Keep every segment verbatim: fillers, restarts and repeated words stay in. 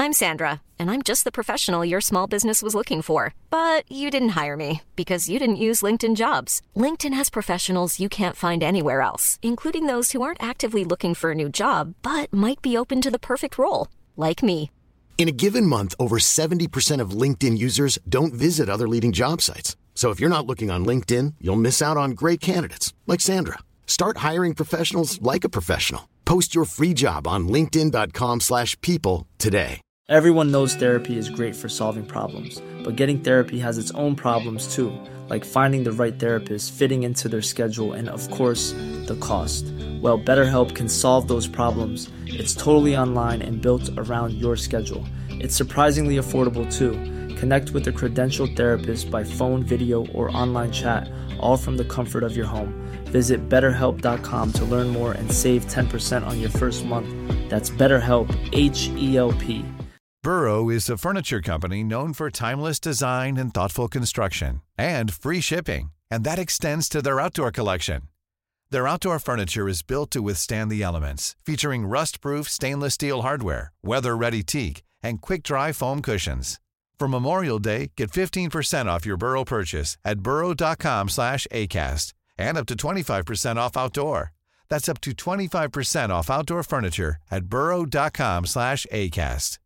I'm Sandra, and I'm just the professional your small business was looking for. But you didn't hire me because you didn't use LinkedIn Jobs. LinkedIn has professionals you can't find anywhere else, including those who aren't actively looking for a new job, but might be open to the perfect role, like me. In a given month, over seventy percent of LinkedIn users don't visit other leading job sites. So if you're not looking on LinkedIn, you'll miss out on great candidates like Sandra. Start hiring professionals like a professional. Post your free job on linkedin dot com slash people today. Everyone knows therapy is great for solving problems, but getting therapy has its own problems too, like finding the right therapist, fitting into their schedule, and of course, the cost. Well, BetterHelp can solve those problems. It's totally online and built around your schedule. It's surprisingly affordable too. Connect with a credentialed therapist by phone, video, or online chat, all from the comfort of your home. Visit better help dot com to learn more and save ten percent on your first month. That's BetterHelp, H E L P. Burrow is a furniture company known for timeless design and thoughtful construction, and free shipping, and that extends to their outdoor collection. Their outdoor furniture is built to withstand the elements, featuring rust-proof stainless steel hardware, weather-ready teak, and quick-dry foam cushions. For Memorial Day, get fifteen percent off your Burrow purchase at burrow dot com slash acast, and up to twenty-five percent off outdoor. That's up to twenty-five percent off outdoor furniture at burrow dot com slash acast.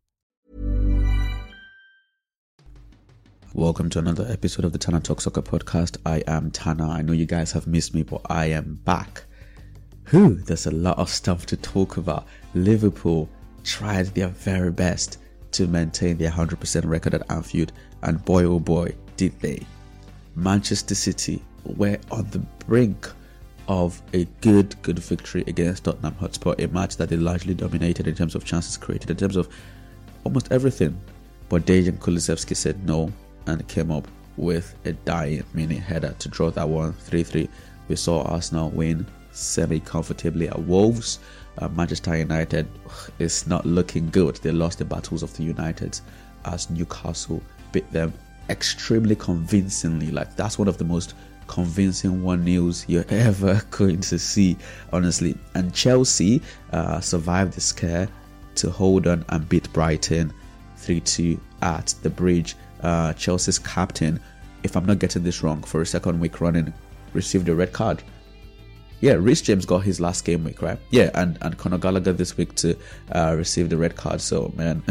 Welcome to another episode of the Tana Talk Soccer podcast. I am Tana. I know you guys have missed me, but I am back. Whew, there's a lot of stuff to talk about. Liverpool tried their very best to maintain their one hundred percent record at Anfield, and boy oh boy did they. Manchester City were on the brink of a good, good victory against Tottenham Hotspur, a match that they largely dominated in terms of chances created, in terms of almost everything. But Dejan Kulusevski said no and came up with a dying minute header to draw that one three three. We saw Arsenal win semi-comfortably at Wolves. Uh, Manchester United is not looking good. They lost the battles of the Uniteds as Newcastle beat them extremely convincingly. Like, that's one of the most convincing one nils you're ever going to see, honestly. And Chelsea uh, survived the scare to hold on and beat Brighton three two at the Bridge. Uh, Chelsea's captain, if I'm not getting this wrong, for a second week running, received a red card. Yeah, Reece James got his last game week, right? Yeah, and, and Conor Gallagher this week to uh, receive the red card. So, man,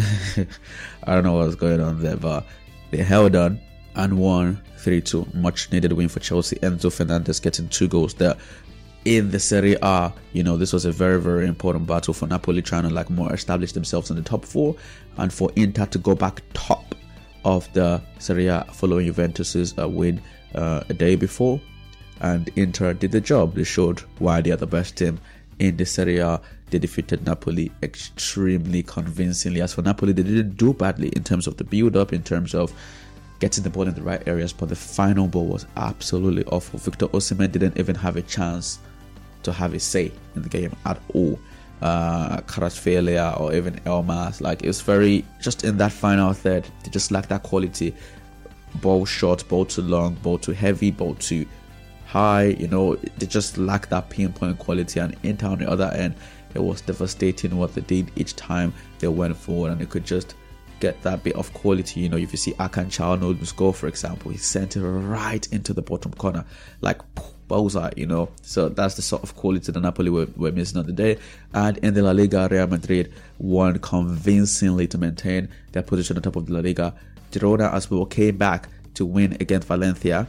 I don't know what's going on there, but they held on and won three two. Much needed win for Chelsea. Enzo Fernandez getting two goals there. In the Serie A, you know, this was a very, very important battle for Napoli, trying to like more establish themselves in the top four, and for Inter to go back top of the Serie A following Juventus's uh, win uh, a day before. And Inter did the job. They showed why they are the best team in the Serie A. They defeated Napoli extremely convincingly. As for Napoli, they didn't do badly in terms of the build-up, in terms of getting the ball in the right areas, but the final ball was absolutely awful. Victor Osimhen didn't even have a chance to have a say in the game at all. Uh, Kvaratskhelia or even Elmas, like, it's very, just in that final third, they just lack that quality. Ball short, ball too long, ball too heavy, ball too high, you know, they just lack that pinpoint quality. And Inter on the other end, it was devastating what they did each time they went forward, and they could just get that bit of quality. You know, if you see Akan Çalhanoğlu's goal, for example, he sent it right into the bottom corner, like bullseye, you know. So that's the sort of quality that Napoli were, were missing on the day. And in the La Liga, Real Madrid won convincingly to maintain their position on top of the La Liga. Girona as well came back to win against Valencia,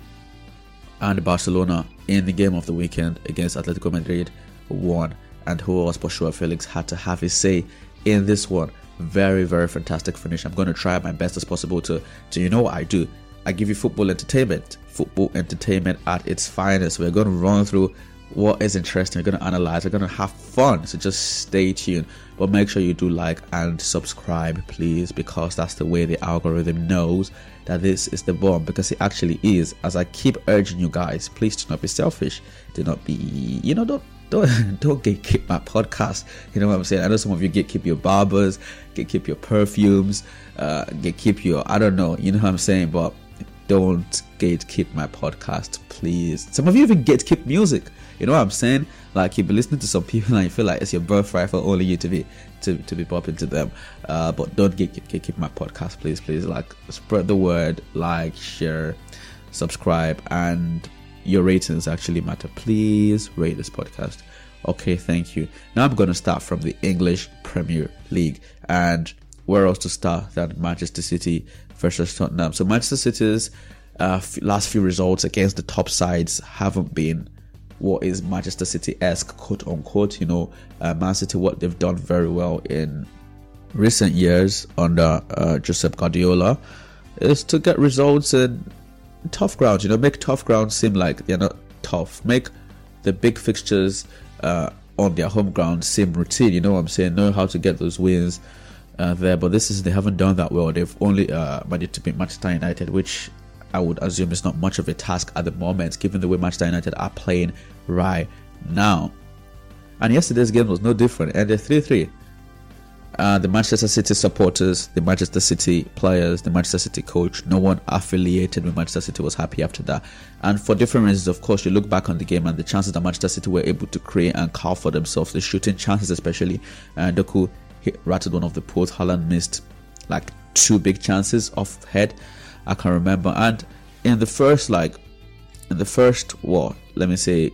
and Barcelona in the game of the weekend against Atletico Madrid won. And who else but Joao Felix had to have his say in this one. Very, very fantastic finish. I'm going to try my best as possible to, to, you know what I do? I give you football entertainment. Football entertainment at its finest. We're going to run through what is interesting. We're going to analyze. We're going to have fun. So just stay tuned. But make sure you do like and subscribe, please, because that's the way the algorithm knows that this is the bomb, because it actually is. As I keep urging you guys, please do not be selfish. Do not be, you know, don't Don't don't gatekeep my podcast. You know what I'm saying? I know some of you gatekeep your barbers, gatekeep your perfumes, uh, gatekeep your, I don't know, you know what I'm saying? But don't gatekeep my podcast, please. Some of you even gatekeep music. You know what I'm saying? Like, you've been listening to some people and you feel like it's your birthright for only you to be to, to be popping to them. Uh, but don't get, get, keep my podcast, please, please. Like, spread the word, like, share, subscribe, and your ratings actually matter. Please rate this podcast. Okay, thank you. Now I'm going to start from the English Premier League. And where else to start than Manchester City versus Tottenham? So Manchester City's uh, last few results against the top sides haven't been what is Manchester City-esque, quote unquote. You know, uh, Man City, what they've done very well in recent years under uh, Josep Guardiola is to get results in tough grounds. You know, make tough grounds seem like they're not tough. Make the big fixtures uh, on their home ground seem routine. You know what I'm saying? Know how to get those wins uh, there. But this is, they haven't done that well. They've only uh, managed to beat Manchester United, which I would assume is not much of a task at the moment, given the way Manchester United are playing right now. And yesterday's game was no different, and they're three three. Uh, the Manchester City supporters, the Manchester City players, the Manchester City coach, no one affiliated with Manchester City was happy after that. And for different reasons, of course, you look back on the game and the chances that Manchester City were able to create and carve for themselves, the shooting chances especially. And Doku hit rattled one of the posts. Haaland missed like two big chances off head, I can remember. And in the first, like, in the first, what, let me say,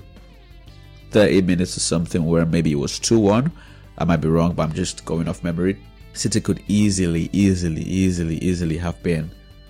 thirty minutes or something, where maybe it was two one, I might be wrong, but I'm just going off memory, City could easily, easily, easily, easily have been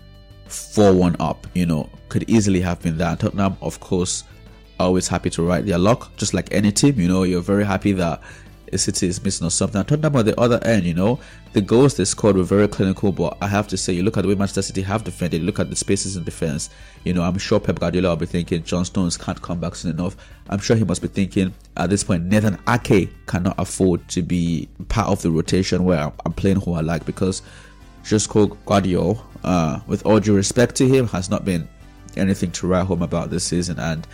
four one up, you know, could easily have been that. Tottenham, of course, always happy to ride their luck, just like any team, you know, you're very happy that City is missing or something. And Tottenham on the other end, you know, the goals they scored were very clinical, but I have to say, you look at the way Manchester City have defended, look at the spaces in defense, you know, I'm sure Pep Guardiola will be thinking John Stones can't come back soon enough. I'm sure he must be thinking at this point Nathan Ake cannot afford to be part of the rotation where I'm playing who I like, because Josko Guardiola, uh, with all due respect to him, has not been anything to write home about this season. And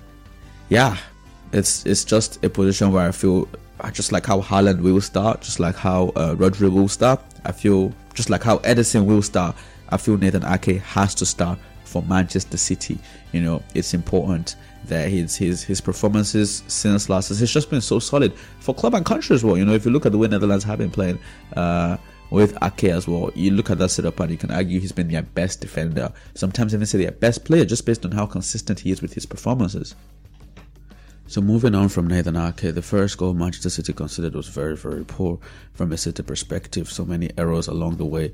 yeah, it's it's just a position where I feel, just like how Haaland will start, just like how uh, Rodri will start, I feel, just like how Ederson will start, I feel Nathan Ake has to start for Manchester City. You know, it's important that his his his performances since last season, it's just been so solid for club and country as well. You know, if you look at the way Netherlands have been playing uh, with Ake as well, you look at that setup and you can argue he's been their best defender. Sometimes even say their best player, just based on how consistent he is with his performances. So moving on from Nathan Ake, the first goal Manchester City considered was very, very poor from a City perspective. So many errors along the way.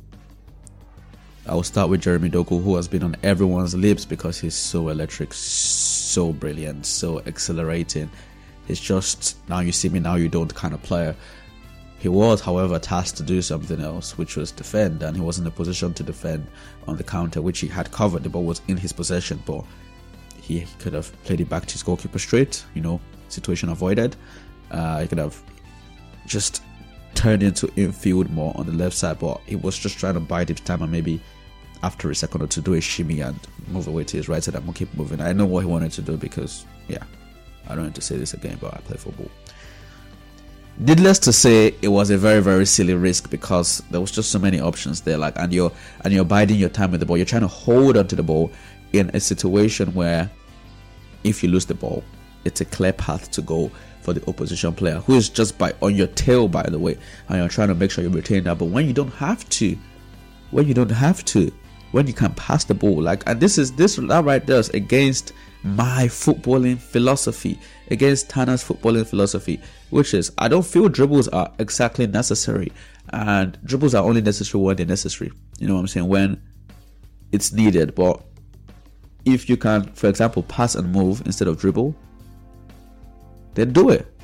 I will start with Jeremy Doku, who has been on everyone's lips because he's so electric, so brilliant, so accelerating. He's just now you see me, now you don't kind of player. He was, however, tasked to do something else, which was defend, and he was in a position to defend on the counter, which he had covered. The ball was in his possession, but he could have played it back to his goalkeeper straight, you know, situation avoided. Uh, he could have just turned into infield more on the left side, but he was just trying to bide his time and maybe after a second or two do a shimmy and move away to his right side and keep moving. I know what he wanted to do because, yeah, I don't need to say this again, but I play football. Needless to say, it was a very, very silly risk because there was just so many options there. Like, and you're and you're biding your time with the ball. You're trying to hold onto the ball in a situation where if you lose the ball, it's a clear path to go for the opposition player, who is just by on your tail, by the way, and you're trying to make sure you retain that. But when you don't have to, when you don't have to, when you can pass the ball, like, and this is this that right there is against my footballing philosophy, against Tana's footballing philosophy, which is I don't feel dribbles are exactly necessary, and dribbles are only necessary when they're necessary. You know what I'm saying? When it's needed. But if you can, for example, pass and move instead of dribble, then do it.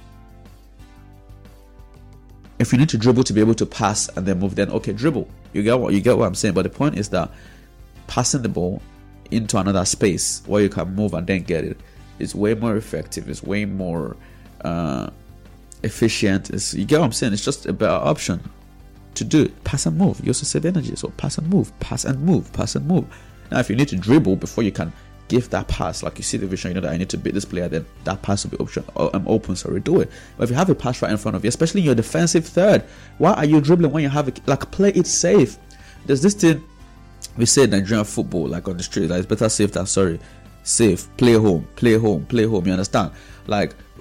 If you need to dribble to be able to pass and then move, then okay, dribble. You get what you get what I'm saying. But the point is that passing the ball into another space where you can move and then get it is way more effective. It's way more uh, efficient. It's, you get what I'm saying? It's just a better option to do it. Pass and move. You also save energy. So pass and move, pass and move, pass and move. Now, if you need to dribble before you can give that pass, like you see the vision, you know that I need to beat this player, then that pass will be option. I'm open, sorry, do it. But if you have a pass right in front of you, especially in your defensive third, why are you dribbling when you have it? Like, play it safe. There's this thing we say in Nigerian football, like on the street, like it's better safe than sorry. Safe, play home, play home, play home. You understand? Like,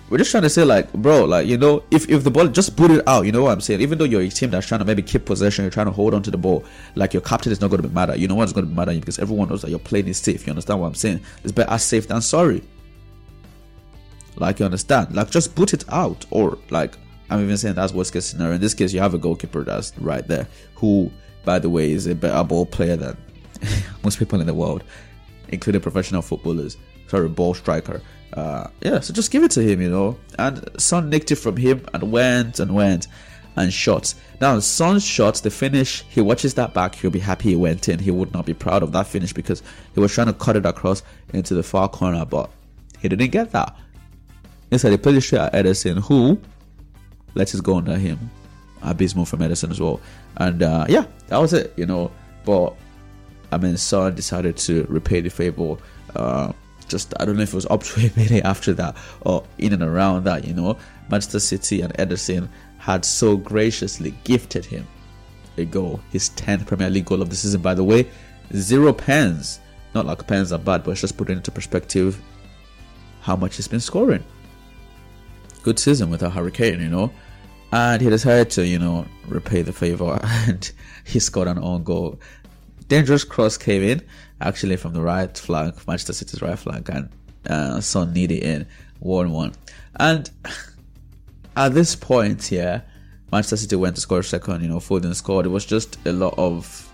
we're just trying to say, like, bro, like, you know, if, if the ball, just boot it out, you know what I'm saying? Even though you're a team that's trying to maybe keep possession, you're trying to hold on to the ball, like, your captain is not going to be mad at you. No one's going to be mad at you because everyone knows that your plane is safe. You understand what I'm saying? It's better safe than sorry. Like, you understand? Like, just boot it out. Or, like, I'm even saying that's worst case scenario. In this case, you have a goalkeeper that's right there, who, by the way, is a better ball player than most people in the world, including professional footballers. Sorry, ball striker. Uh, yeah, so just give it to him, you know. And Son nicked it from him and went and went and shot. Now, Son's shots, the finish, he watches that back, he'll be happy he went in. He would not be proud of that finish because he was trying to cut it across into the far corner, but he didn't get that. Instead, he played it straight at Ederson, who let it go under him. Abysmal from Ederson as well. And uh, yeah, that was it, you know. But I mean, Son decided to repay the favor. Uh, just, I don't know if it was up to a minute after that or in and around that, you know. Manchester City and Ederson had so graciously gifted him a goal. His tenth Premier League goal of the season, by the way. Zero pens. Not like pens are bad, but it's just putting into perspective how much he's been scoring. Good season with a Hurricane, you know. And he decided to, you know, repay the favor, and he scored an own goal. Dangerous cross came in, actually from the right flank, Manchester City's right flank, and uh, Son needed in one one. And at this point here, Manchester City went to score a second, you know, Foden scored. It was just a lot of,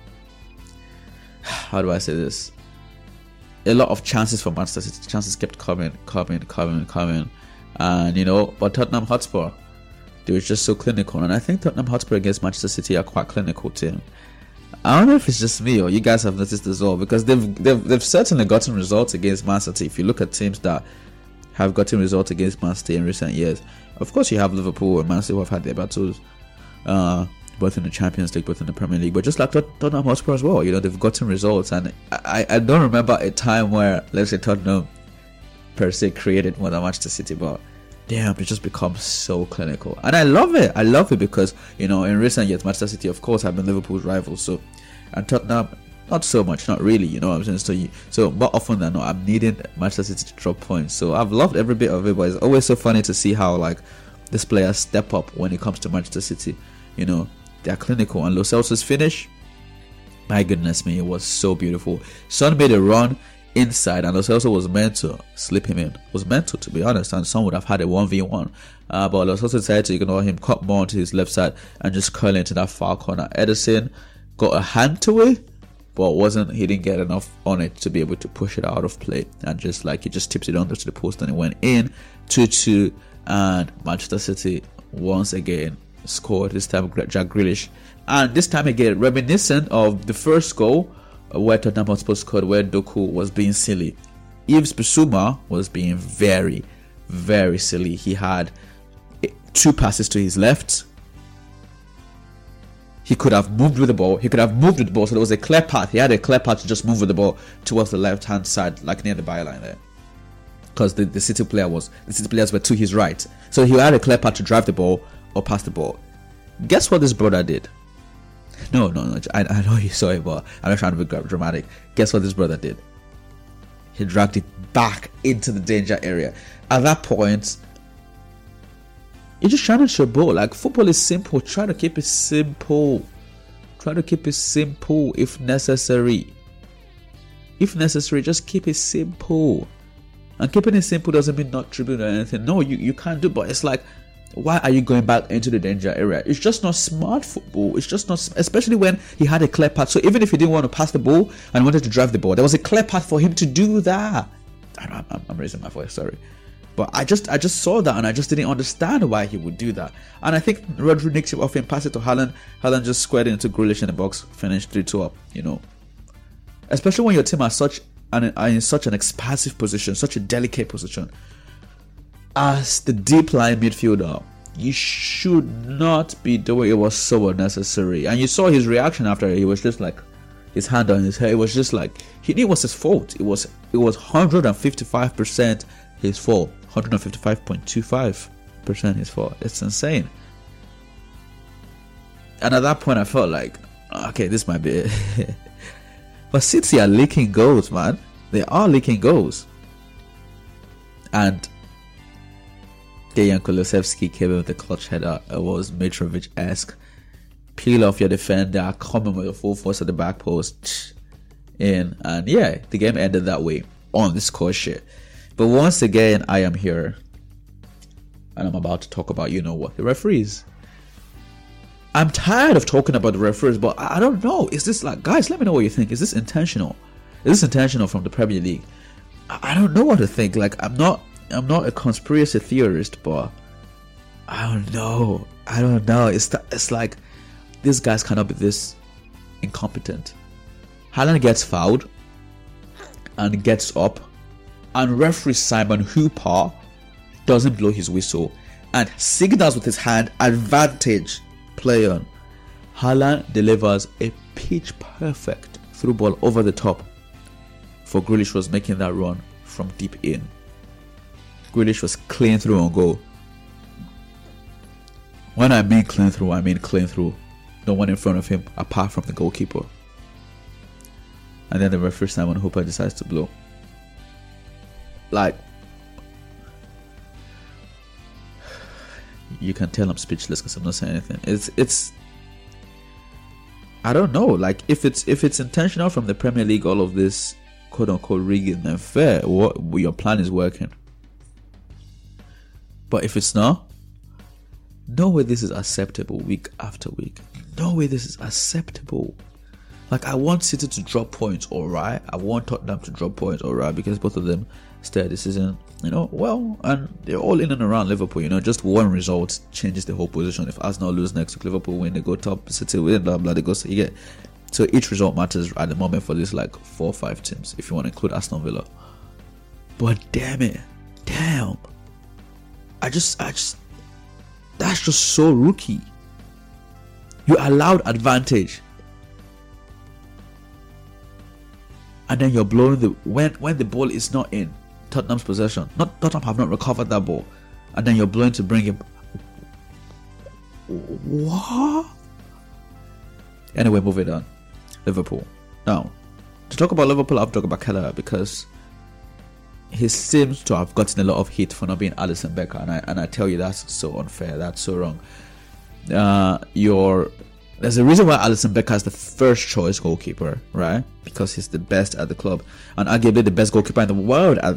how do I say this? A lot of chances for Manchester City. Chances kept coming, coming, coming, coming. And, you know, but Tottenham Hotspur, they were just so clinical. And I think Tottenham Hotspur against Manchester City are quite clinical too. I don't know if it's just me or you guys have noticed as well, because they've they've, they've certainly gotten results against Man City. If you look at teams that have gotten results against Man City in recent years, of course you have Liverpool and Man City who have had their battles, uh, both in the Champions League, both in the Premier League, but just like Tottenham Hotspur as well, you know, they've gotten results. And I, I don't remember a time where, let's say, Tottenham per se created more than Manchester City, but damn, it just becomes so clinical. And I love it. I love it because, you know, in recent years, Manchester City, of course, have been Liverpool's rivals. So, and Tottenham, not so much, not really, you know what I'm saying? So, you, so more often than not, I'm needing Manchester City to drop points. So, I've loved every bit of it, but it's always so funny to see how, like, these players step up when it comes to Manchester City. You know, they're clinical. And Lo Celso's finish, my goodness me, it was so beautiful. Son made a run inside, and Lo Celso was meant to slip him in. Was meant to, to be honest, and Son would have had a one v one. Uh, but Lo Celso decided to ignore him, cut more onto his left side, and just curl into that far corner. Ederson got a hand to it, but wasn't, he didn't get enough on it to be able to push it out of play. And just like, he just tips it under to the post and it went in. two two, and Manchester City once again scored, this time Jack Grealish. And this time again, reminiscent of the first goal, where Tottenham Hotspur scored, where Doku was being silly. Yves Bissouma was being very, very silly. He had two passes to his left. He could have moved with the ball. He could have moved with the ball, so there was a clear path. He had a clear path to just move with the ball towards the left-hand side, like near the byline there. Because the, the City player was, the City players were to his right. So he had a clear path to drive the ball or pass the ball. Guess what this brother did? No, no, no. I, I know you saw it, but I'm not trying to be dramatic. Guess what this brother did? He dragged it back into the danger area. At that point, you're just trying to show ball. Like, football is simple. Try to keep it simple. Try to keep it simple if necessary. If necessary, just keep it simple. And keeping it simple doesn't mean not dribbling or anything. No, you, you can't do, but it's like, why are you going back into the danger area? It's just not smart football. It's just not, especially when he had a clear path. So even if he didn't want to pass the ball and wanted to drive the ball, there was a clear path for him to do that. I don't know, I'm, I'm raising my voice, sorry. But I just I just saw that and I just didn't understand why he would do that. And I think Rodri nicked him off him, passed it to Haaland. Haaland just squared it into Grealish in the box, finished three two up, you know. Especially when your team are such an, are in such an expansive position, such a delicate position. As the deep line midfielder, you should not be doing it. Was so unnecessary. And you saw his reaction after it. He was just like, his hand on his head. It was just like, he knew it was his fault. It was it was one hundred fifty-five percent his fault. one hundred fifty-five point two five percent his fault. It's insane. And at that point I felt like, okay, this might be it. But City are leaking goals, man. They are leaking goals. And Dejan Kulusevski came in with a clutch header. It was Mitrovic-esque. Peel off your defender, come in with a full force at the back post, in, and yeah, the game ended that way on the score sheet. But once again, I am here, and I'm about to talk about, you know what, the referees. I'm tired of talking about the referees, but I don't know. Is this like, guys, let me know what you think. Is this intentional? Is this intentional from the Premier League? I don't know what to think. Like, I'm not, I'm not a conspiracy theorist, but I don't know. I don't know. It's th- it's like these guys cannot be this incompetent. Haaland gets fouled and gets up, and referee Simon Hooper doesn't blow his whistle and signals with his hand advantage. Play on. Haaland delivers a pitch perfect through ball over the top for Grealish was making that run from deep in. Grealish was clean through on goal. When I mean clean through, I mean clean through. No one in front of him apart from the goalkeeper. And then the referee Simon Hooper decides to blow. Like, you can tell I'm speechless because I'm not saying anything. It's it's I don't know. Like, if it's if it's intentional from the Premier League, all of this quote unquote rigging, then fair. What your plan is working. But if it's not, no way this is acceptable week after week. No way this is acceptable. Like, I want City to drop points, alright. I want Tottenham to drop points, alright, because both of them started this season, you know, well, and they're all in and around Liverpool, you know, just one result changes the whole position. If Arsenal lose next week, Liverpool win, they go top, City win, blah, blah, they go, so you get, so each result matters at the moment for these, like, four or five teams, if you want to include Aston Villa. But damn it, damn, I just, I just, that's just so rookie. You allowed advantage. And then you're blowing the when when the ball is not in Tottenham's possession. Not Tottenham have not recovered that ball, and then you're blowing to bring it. What? Anyway, moving on. Liverpool. Now, to talk about Liverpool, I have to talk about Kelleher because he seems to have gotten a lot of heat for not being Alisson Becker, and I and I tell you that's so unfair. That's so wrong. Uh, you're. There's a reason why Alisson Becker is the first choice goalkeeper, right? Because he's the best at the club and arguably the best goalkeeper in the world. At-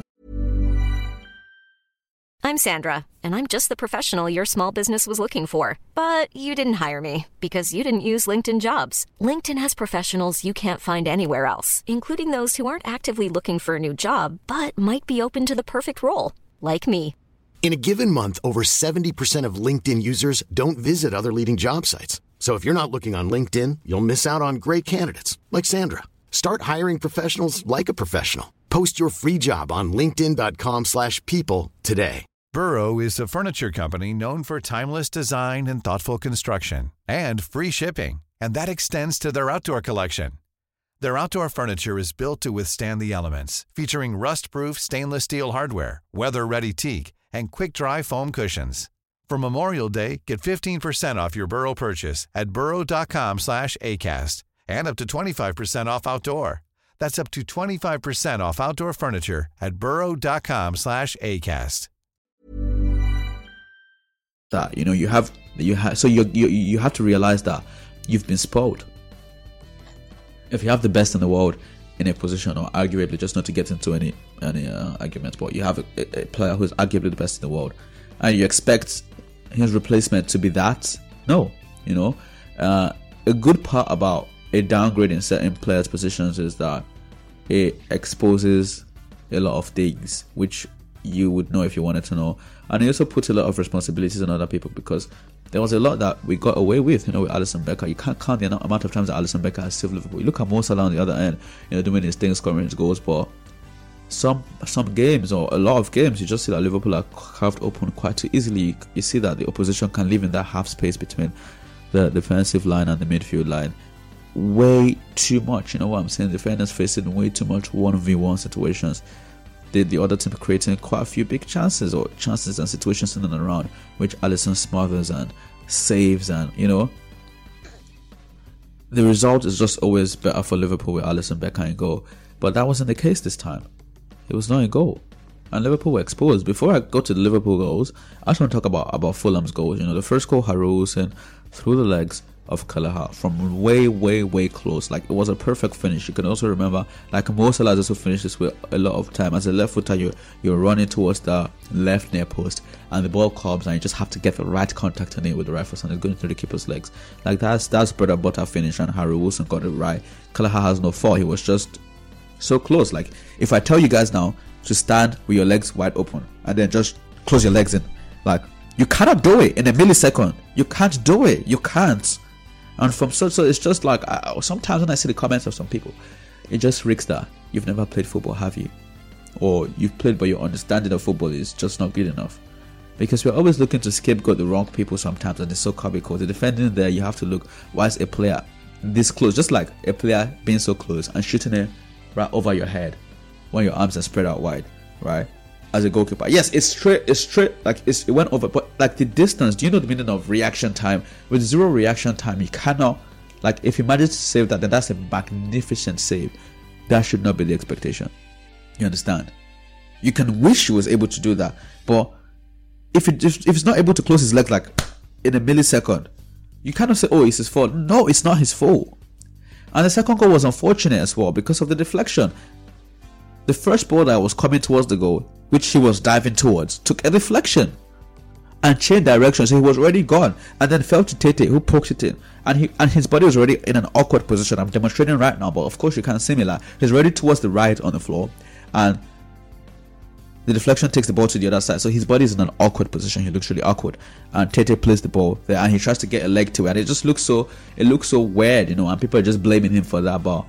I'm Sandra, and I'm just the professional your small business was looking for. But you didn't hire me because you didn't use LinkedIn Jobs. LinkedIn has professionals you can't find anywhere else, including those who aren't actively looking for a new job, but might be open to the perfect role, like me. In a given month, over seventy percent of LinkedIn users don't visit other leading job sites. So if you're not looking on LinkedIn, you'll miss out on great candidates like Sandra. Start hiring professionals like a professional. Post your free job on linkedin.com slash people today. Burrow is a furniture company known for timeless design and thoughtful construction and free shipping, and that extends to their outdoor collection. Their outdoor furniture is built to withstand the elements, featuring rust-proof stainless steel hardware, weather-ready teak, and quick-dry foam cushions. For Memorial Day, get fifteen percent off your Burrow purchase at burrow.com slash ACAST and up to twenty-five percent off outdoor. That's up to twenty-five percent off outdoor furniture at burrow.com slash ACAST. That, you know, you have, you have, so you, you, you have to realize that you've been spoiled. If you have the best in the world in a position, or arguably, just not to get into any, any uh, arguments, but you have a, a player who's arguably the best in the world, and you expect his replacement to be that? No, you know, uh, a good part about a downgrade in certain players' positions is that it exposes a lot of things which you would know if you wanted to know, and it also puts a lot of responsibilities on other people, because there was a lot that we got away with, you know, with Alisson Becker. You can't count the amount of times that Alisson Becker has saved Liverpool. You look at Mo Salah on the other end, you know, doing his thing, scoring his goals, but Some some games, or a lot of games, you just see that Liverpool are carved open quite too easily. You see that the opposition can live in that half space between the defensive line and the midfield line way too much. You know what I'm saying? Defenders facing way too much one v one situations. The, the other team creating quite a few big chances or chances and situations in and around, which Alisson smothers and saves, and, you know, the result is just always better for Liverpool with Alisson Becker in goal. But that wasn't the case this time. It was not a goal. and Liverpool were exposed. Before I go to the Liverpool goals, I just want to talk about, about Fulham's goals. You know, the first goal, Harrison through the legs of Kelleher from way, way, way close. Like, it was a perfect finish. You can also remember, like, Mo Salah also finished this with a lot of time. As a left footer, you're, you're running towards the left near post, and the ball comes, and you just have to get the right contact on it with the right foot, and it's going through the keeper's legs. Like, that's that's bread and butter finish, and Harry Wilson got it right. Kelleher has no fault. He was just so close. Like, if I tell you guys now to stand with your legs wide open and then just close your legs in, like, you cannot do it in a millisecond. You can't do it. You can't. And from so, so it's just like, I, sometimes when I see the comments of some people, it just reeks that you've never played football, have you? Or you've played, but your understanding of football is just not good enough. Because we're always looking to scapegoat the wrong people sometimes, and it's so comical. The defending there, you have to look, why is a player this close? Just like a player being so close and shooting it right over your head when your arms are spread out wide, right? As a goalkeeper, yes, it's straight, it's straight, like it's, it went over, but like the distance, do you know the meaning of reaction time? With zero reaction time, you cannot, like, if you manage to save that, then that's a magnificent save. That should not be the expectation. You understand? You can wish he was able to do that, but if it if, if it's not able to close his legs like in a millisecond, you cannot say, oh, it's his fault. No, it's not his fault. And the second goal was unfortunate as well because of the deflection. The first ball that was coming towards the goal, which he was diving towards, took a deflection and changed direction, so he was already gone, and then fell to Tete, who poked it in, and he and his body was already in an awkward position. I'm demonstrating right now, but of course you can't see me. Like, he's already towards the right on the floor, and the deflection takes the ball to the other side, so his body is in an awkward position. He looks really awkward, and Tete plays the ball there, and he tries to get a leg to it, and it just looks so it looks so weird, you know, and people are just blaming him for that ball.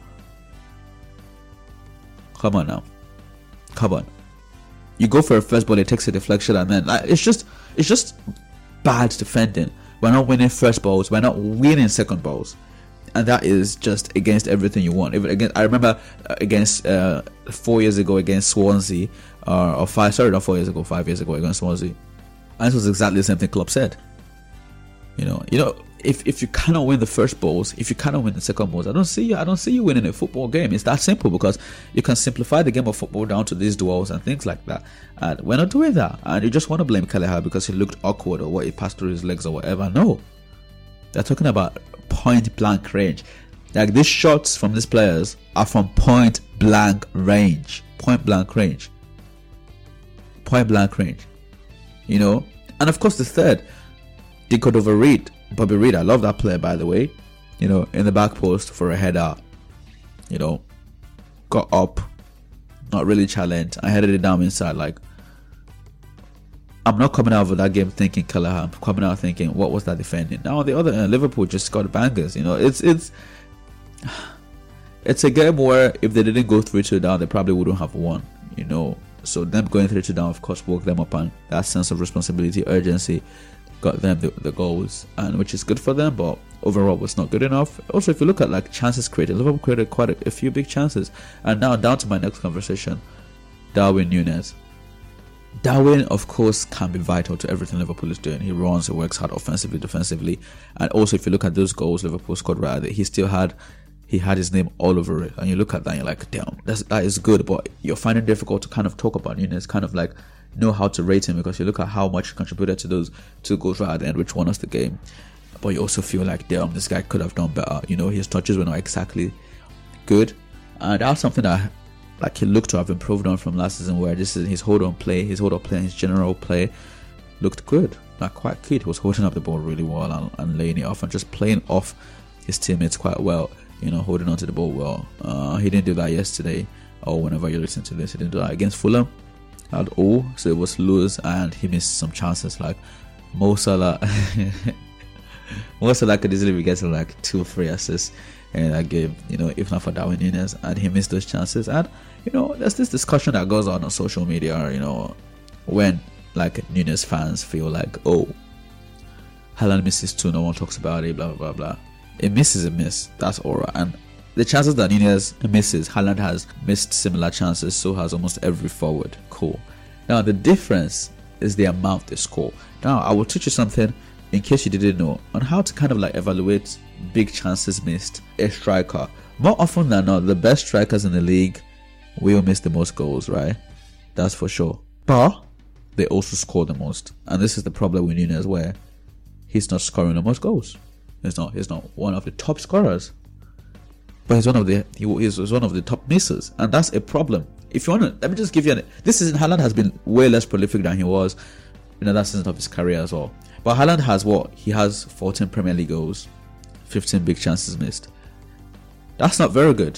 Come on now, come on. You go for a first ball, it takes a deflection, and then like, it's just it's just bad defending. We're not winning first balls, we're not winning second balls, and that is just against everything you want. Even against, I remember against uh, four years ago against Swansea, uh, or five sorry not four years ago, five years ago against Swansea, and this was exactly the same thing Klopp said. You know, you know, if if you cannot win the first balls, if you cannot win the second balls, I don't see you. I don't see you winning a football game. It's that simple, because you can simplify the game of football down to these duels and things like that. And we're not doing that. And you just want to blame Kelleher because he looked awkward or what, he passed through his legs or whatever. No, they're talking about point blank range. Like, these shots from these players are from point blank range. Point blank range. Point blank range. You know, and of course the third. They could overread Bobby Reid. I love that player, by the way. You know, in the back post for a header. You know, got up, not really challenged. I headed it down inside. Like, I'm not coming out of that game thinking Kelleher. I'm coming out thinking, what was that defending? Now on the other end, Liverpool just got bangers. You know, it's it's it's a game where if they didn't go three two down, they probably wouldn't have won. You know, so them going three two down, of course, woke them up, and that sense of responsibility, urgency, got them the, the goals, and which is good for them, but overall was not good enough. Also, if you look at like chances created, Liverpool created quite a, a few big chances. And now down to my next conversation, Darwin Núñez. Darwin, of course, can be vital to everything Liverpool is doing. He runs, he works hard offensively, defensively, and also if you look at those goals Liverpool scored right there, he still had he had his name all over it. And you look at that and you're like, damn, that's, that is good, but you're finding it difficult to kind of talk about Núñez, kind of like know how to rate him, because you look at how much he contributed to those two goals right at the end, which won us the game. But you also feel like, damn, this guy could have done better. You know, his touches were not exactly good, and that's something that like he looked to have improved on from last season, where this is his hold on play, his hold on play, his general play looked good, like quite good. He was holding up the ball really well and, and laying it off and just playing off his teammates quite well. You know, holding on to the ball well. Uh, he didn't do that yesterday, or whenever you listen to this, he didn't do that against Fulham at all. So it was loose, and he missed some chances. Like Mo Salah, Mo Salah could easily be getting like two or three assists in that game, you know, if not for Darwin Núñez, and he missed those chances. And you know, there's this discussion that goes on on social media, you know, when like Núñez fans feel like, oh, Haaland misses two, no one talks about it, blah blah blah blah. A miss is a miss, that's alright. And the chances that Núñez misses, Haaland has missed similar chances, so has almost every forward. Cool. Now the difference is the amount they score. Now I will teach you something in case you didn't know on how to kind of like evaluate big chances missed. A striker, more often than not, the best strikers in the league will miss the most goals, right? That's for sure. but they also score the most. And this is the problem with Nunez, where he's not scoring the most goals. He's not. He's not one of the top scorers, but he's one of the he is one of the top missers, and that's a problem. If you want to, let me just give you an. This season, Haaland has been way less prolific than he was in that season of his career as well. But Haaland has what? He has fourteen Premier League goals, fifteen big chances missed. That's not very good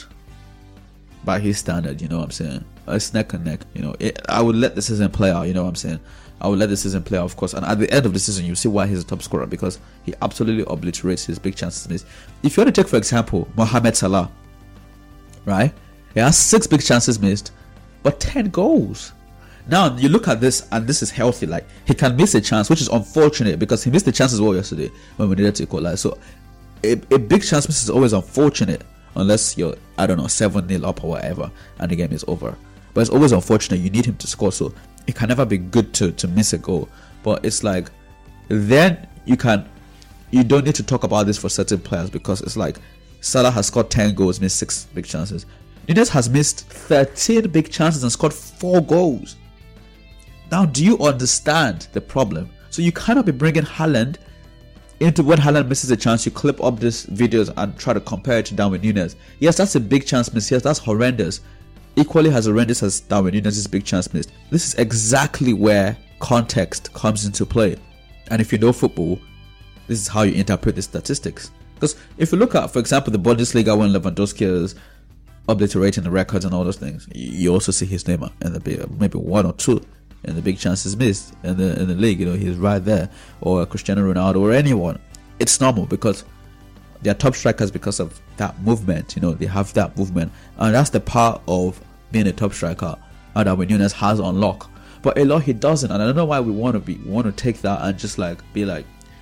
by his standard, you know what I'm saying? It's neck and neck, you know. It, I would let the season play out, you know what I'm saying? I would let the season play out, of course. And at the end of the season, you see why he's a top scorer, because he absolutely obliterates his big chances missed. If you want to take, for example, Mohamed Salah, right? He has six big chances missed, but ten goals. Now, you look at this, and this is healthy. Like, he can miss a chance, which is unfortunate, because he missed the chance as well yesterday when we needed to equalize. So, a, a big chance miss is always unfortunate, unless you're, I don't know, seven nil up or whatever, and the game is over. But it's always unfortunate. You need him to score, so it can never be good to, to miss a goal. But it's like, then you can, you don't need to talk about this for certain players, because it's like, Salah has scored ten goals, missed six big chances. Nunez has missed thirteen big chances and scored four goals. Now, do you understand the problem? So you cannot be bringing Haaland into when Haaland misses a chance. You clip up these videos and try to compare it to Darwin Nunez. Yes, that's a big chance miss. Yes, that's horrendous. Equally as horrendous as Darwin Nunez's big chance missed. This is exactly where context comes into play. And if you know football, this is how you interpret the statistics. Because if you look at, for example, the Bundesliga, when Lewandowski is obliterating the records and all those things, you also see his name in the big, maybe one or two in the big chances missed in the in the league. You know, he's right there. Or Cristiano Ronaldo or anyone. It's normal because they're top strikers because of that movement. You know, they have that movement, and that's the part of being a top striker and that Nunez has on lock. But a lot he doesn't, and I don't know why we want to be want to take that and just like be like,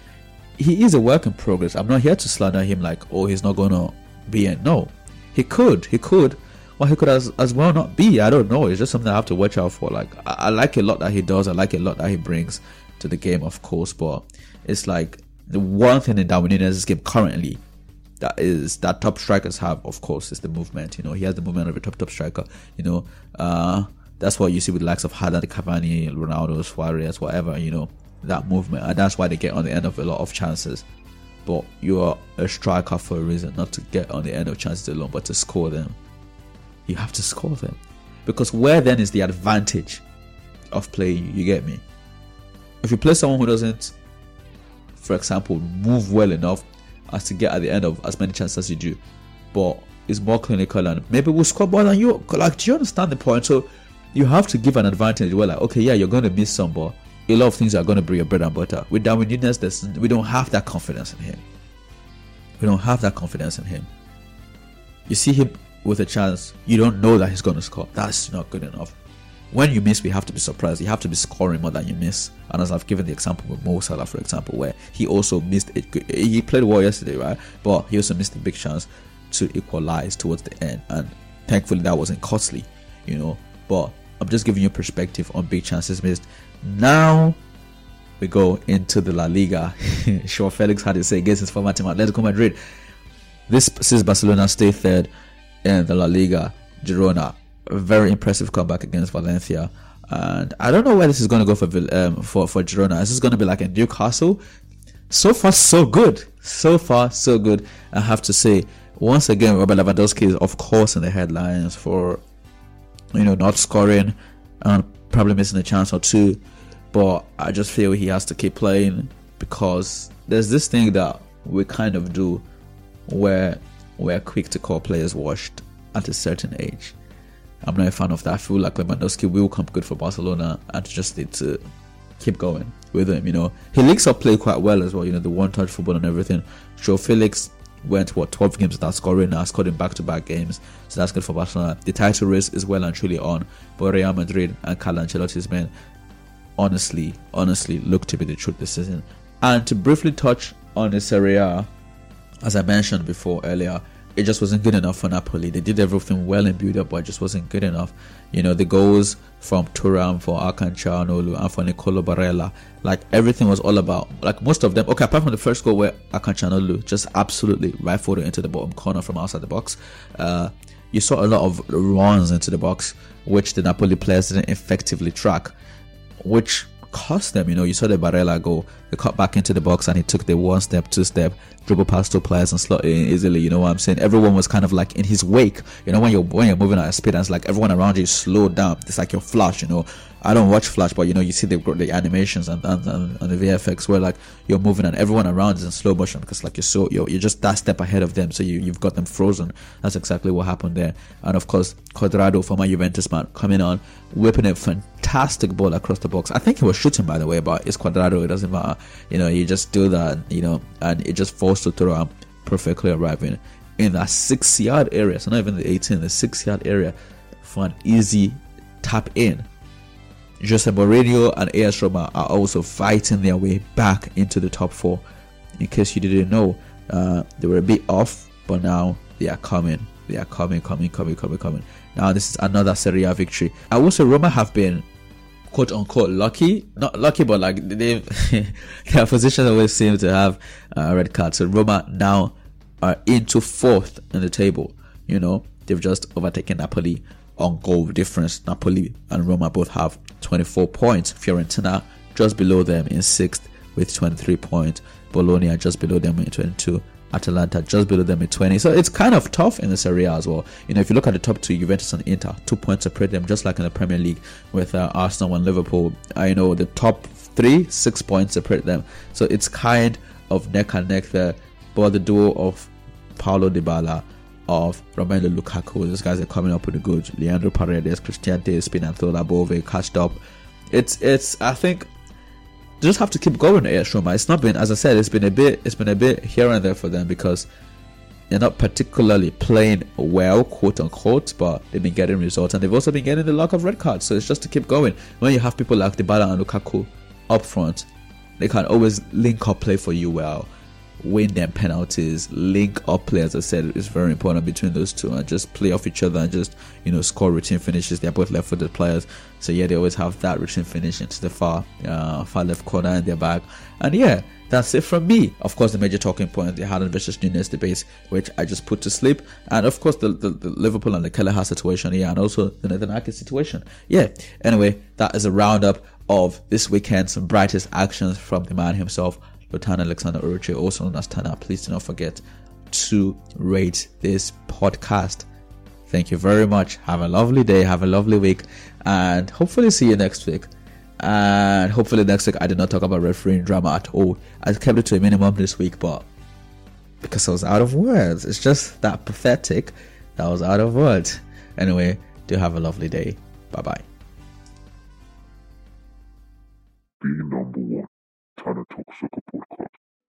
he is a work in progress. I'm not here to slander him like, oh, he's not gonna be in. No, he could, he could. Well, he could as as well not be. I don't know. It's just something I have to watch out for. Like, I, I like a lot that he does. I like a lot that he brings to the game, of course. But it's like the one thing in Darwin Nunez's game currently that is that top strikers have, of course, is the movement. You know, he has the movement of a top top striker. You know, uh, that's what you see with the likes of Haaland, Cavani, Ronaldo, Suarez, whatever. You know, that movement, and that's why they get on the end of a lot of chances. But you are a striker for a reason, not to get on the end of chances alone, but to score them. You have to score them, because where then is the advantage of playing you? You get me? If you play someone who doesn't, for example, move well enough as to get at the end of as many chances as you do, but is more clinical and maybe will score more than you. Like, do you understand the point? So you have to give an advantage where, like, okay, yeah, you're going to miss some, but a lot of things are going to be your bread and butter. With Darwin Nunez, we don't have that confidence in him. We don't have that confidence in him. You see him with a chance, you don't know that he's going to score. That's not good enough. When you miss, we have to be surprised. You have to be scoring more than you miss. And as I've given the example with Mo Salah, for example, where he also missed it. He played well yesterday, right? But he also missed a big chance to equalize towards the end. And thankfully, that wasn't costly, you know. But I'm just giving you perspective on big chances missed. Now we go into the La Liga. Joao Felix had to say against his former team, Atletico Madrid. This sees Barcelona stay third in the La Liga. Girona, a very impressive comeback against Valencia, and I don't know where this is going to go for um, for for Girona. Is this going to be like in Newcastle? So far, so good. So far, so good. I have to say, once again, Robert Lewandowski is of course in the headlines for, you know, not scoring and probably missing a chance or two. But I just feel he has to keep playing, because there's this thing that we kind of do where we're quick to call players washed at a certain age. I'm not a fan of that. I feel like Lewandowski will come good for Barcelona, and just need to keep going with him. You know, he links up play quite well as well. You know, the one-touch football and everything. Joao Felix went what twelve games without scoring. Now scored in back-to-back games, so that's good for Barcelona. The title race is well and truly on, but Real Madrid and Carlo Ancelotti's men, honestly, honestly, look to be the truth this season. And to briefly touch on the Serie A, as I mentioned before earlier, it just wasn't good enough for Napoli. They did everything well in build-up, but it just wasn't good enough. You know, the goals from Thuram, for Hakan Çalhanoğlu, and for Nicolo Barella, like, everything was all about, like, most of them, okay, apart from the first goal where Hakan Çalhanoğlu just absolutely rifled it into the bottom corner from outside the box, uh, you saw a lot of runs into the box, which the Napoli players didn't effectively track. which cost them. You know, you saw the Barella goal. They cut back into the box and he took the one step, two step, dribble past two players and slot in easily. You know what I'm saying? Everyone was kind of like in his wake. You know, when you're when you're moving at a speed and it's like everyone around you is slowed down. It's like your Flash, you know. I don't watch Flash, but you know, you see the the animations and, and, and, and the V F X where like you're moving and everyone around is in slow motion because like you're so you're, you're just that step ahead of them, so you, you've got them frozen. That's exactly what happened there. And of course, Cuadrado, former Juventus man, coming on, whipping a fantastic ball across the box. I think he was shooting, by the way, but it's Cuadrado, it doesn't matter. You know, you just do that, you know, and it just falls to throw and perfectly arriving in that six yard area. So not even the eighteen, the six yard area for an easy tap in. Jose Mourinho and A S Roma are also fighting their way back into the top four. In case you didn't know, uh, they were a bit off, but now they are coming. They are coming, coming, coming, coming, coming. Now this is another Serie A victory. I will say Roma have been quote unquote lucky, not lucky, but like they, their position always seem to have a red card. So Roma now are into fourth in the table. You know, they've just overtaken Napoli on goal difference. Napoli and Roma both have twenty-four points. Fiorentina just below them in sixth with twenty-three points. Bologna just below them in twenty-two. Atalanta just below them in twenty. So it's kind of tough in the Serie A as well. You know, if you look at the top two, Juventus and Inter, two points separate them, just like in the Premier League with uh, Arsenal and Liverpool. I know the top three, six points separate them. So it's kind of neck and neck there. But the duo of Paulo Dybala, of Romelu Lukaku, these guys are coming up with a good. Leandro Paredes, Cristante, Spinazzola, Bove, catched up. It's it's I think they just have to keep going. A S Roma. It's not been, as I said, it's been a bit it's been a bit here and there for them because they're not particularly playing well, quote unquote, but they've been getting results and they've also been getting the luck of red cards. So it's just to keep going. When you have people like Dybala and Lukaku up front, they can always link up play for you well, win them penalties, link up play. As I said, it's very important between those two and just play off each other and just, you know, score routine finishes. They're both left-footed players, so yeah, they always have that routine finish into the far uh, far left corner in their back. And yeah, that's it from me. Of course, the major talking point, the Haaland versus Nunez debate, which I just put to sleep, and of course the, the, the Liverpool and the Kelleher situation, yeah, and also the Nathan Ake situation. Yeah, anyway, that is a roundup of this weekend's brightest actions from the man himself, Zlatan Alexander Uruce, also known as Tana. Please do not forget to rate this podcast. Thank you very much. Have a lovely day. Have a lovely week. And hopefully see you next week. And hopefully next week I did not talk about refereeing drama at all. I kept it to a minimum this week, but because I was out of words. It's just that pathetic that I was out of words. Anyway, do have a lovely day. Bye-bye. Be number one. Tana Talk Soccer Podcast.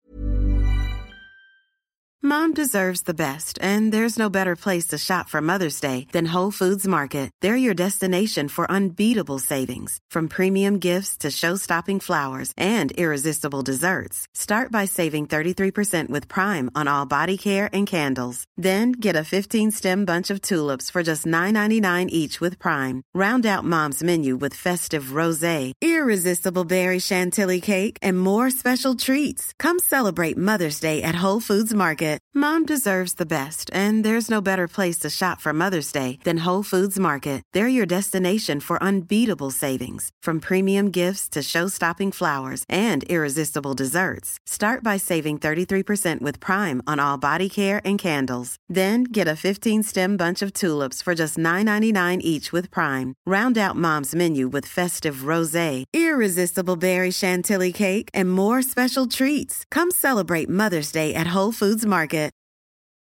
Mom deserves the best, and there's no better place to shop for Mother's Day than Whole Foods Market. They're your destination for unbeatable savings, from premium gifts to show-stopping flowers and irresistible desserts. Start by saving thirty-three percent with Prime on all body care and candles. Then get a fifteen-stem bunch of tulips for just nine ninety-nine each with Prime. Round out Mom's menu with festive rosé, irresistible berry chantilly cake, and more special treats. Come celebrate Mother's Day at Whole Foods Market. Mom deserves the best, and there's no better place to shop for Mother's Day than Whole Foods Market. They're your destination for unbeatable savings, from premium gifts to show-stopping flowers and irresistible desserts. Start by saving thirty-three percent with Prime on all body care and candles. Then get a fifteen-stem bunch of tulips for just nine ninety-nine each with Prime. Round out Mom's menu with festive rosé, irresistible berry chantilly cake, and more special treats. Come celebrate Mother's Day at Whole Foods Market.